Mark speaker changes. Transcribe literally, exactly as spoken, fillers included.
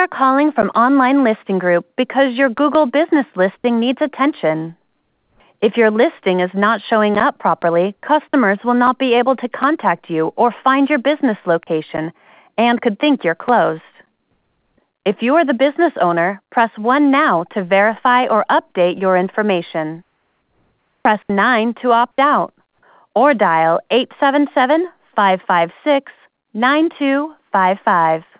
Speaker 1: are calling from Online Listing Group because your Google business listing needs attention. If your listing is not showing up properly, customers will not be able to contact you or find your business location and could think you're closed. If you are the business owner, press one now to verify or update your information. Press nine to opt out, or dial eight seven seven, five five six, nine two five five.